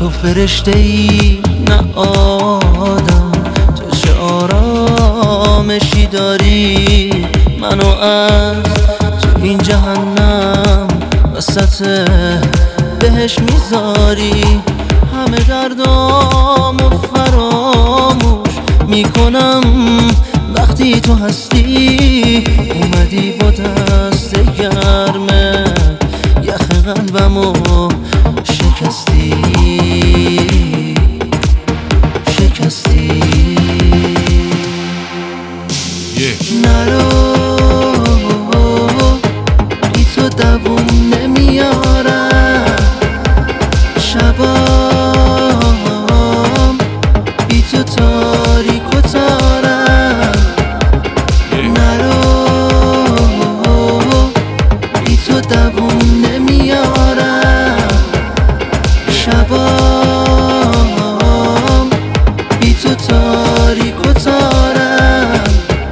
تو فرشته ای نه آدم، تو چه آرامشی داری منو از تو این جهنم وسط بهش میذاری. همه دردامو فراموش میکنم وقتی تو هستی. اومدی با دست گرمه یخ قلبمو شکستی شکستی. نرو بی تو دووم نمیارم، شبام بی تو تاریک و تارم. نرو بی تو دووم نمیارم، شبام بی تو تاریک و تارم.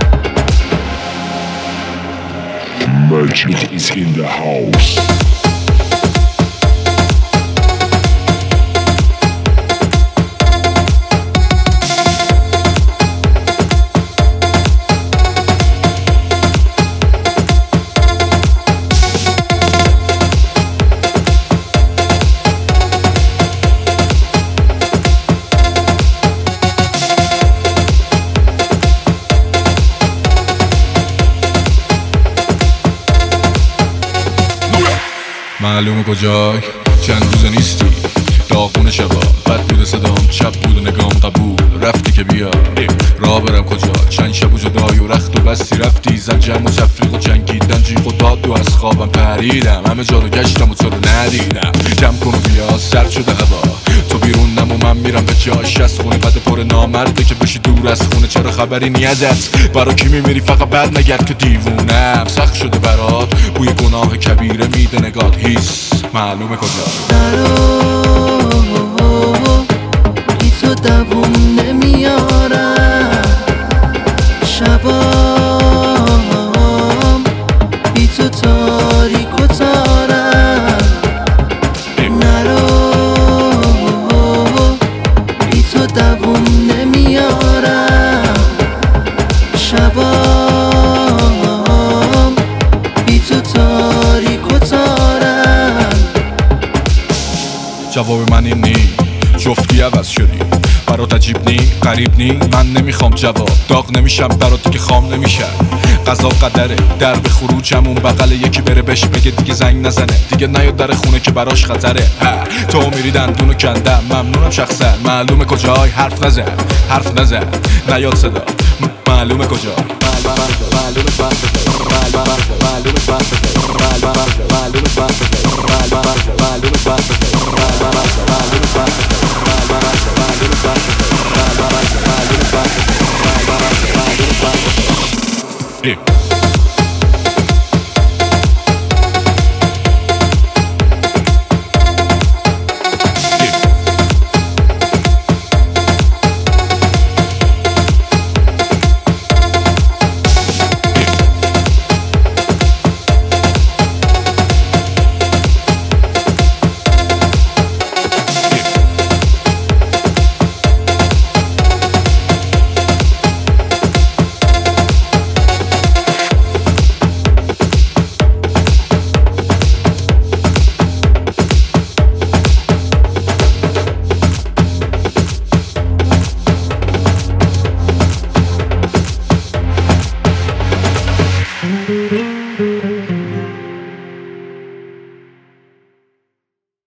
Magic is in the house. معلومه کجای چند روزه نیستی، داغون شبا بد بود صدام، چپ بود نگام قبول رفتی که بیا راه برم کجا. چند شب و جدایی و رخت و بستی رفتی، زنجم و تفریق و جنگیدن جیغ و داد و از خوابم پریدم، همه جا رو گشتم و تو رو ندیدم. جمع کن و بیا سرد شده هوا، تو بیرونم و من میرم به جاش از خونه بد پر نامرده که بشی دور از خونه. چرا خبری نی ازت؟ برا کی میمیری فقط بر نگرد که دیوونم سخت شده برات، بوی گناه کبیره میده نگات هیس معلومه کجا. نرو بی تو دووم نمیارم، شبام بی تو تاریک و تارم. نرو بی تو دووم نمیارم، شبام بی تو تاریک و تارم. جواب من این نی جفتی عوض شدی، برات عجیب نی غریب نی. من نمیخوام جواب، داغ نمیشم برات که خام نمیشم. قضا قدره در به خروجم اون بغل یکی بره بهش بگه دیگه زنگ نزنه، دیگه نیاد در خونه که براش خطره. تو میری دندونو کندم ممنونم شخصا، معلومه کجای حرف نزن نیاد صدا، معلومه کجا. Yeah.